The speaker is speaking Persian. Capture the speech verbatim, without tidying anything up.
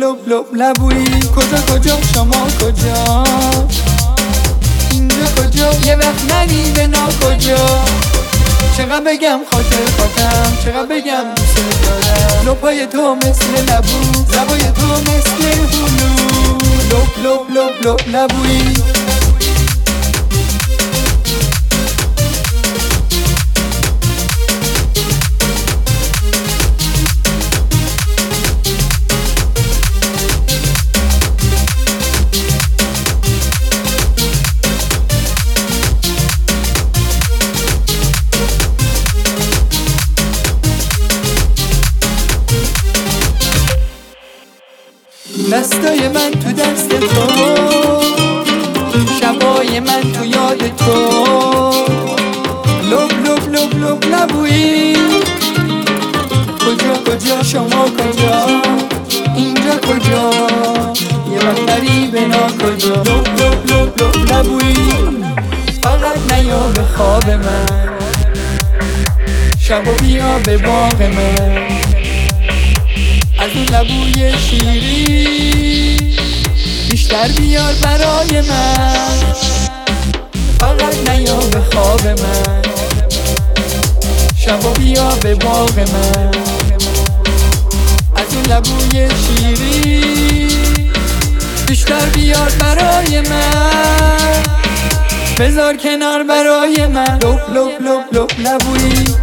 لب لب لبویی. کجا کجا شما کجا، اینجا کجا، یه وقت نری به نا کجا. چقدر بگم خاطر خاطرم، چقدر بگم دوست دارم. لپای تو مثل لبو، لبای تو مثل هلو. لب لب لب لب لبویی. دستای من تو دست تو، شبای من تو یاد تو. لب لب لب لب لبویی. کجا کجا شما کجا، اینجا کجا، یه وقت نری به نا کجا. لب لب لب لب لبویی. فقط نیا به خواب من، شب و بیا به باغ من. از اون لبوی شیری بیشتر بیار برای من. فقط نیا به خواب من، شب و بیا به باغ من. از اون لبوی شیری بیشتر بیار برای من. بذار کنار برای من. لب لب لب لب لبویی.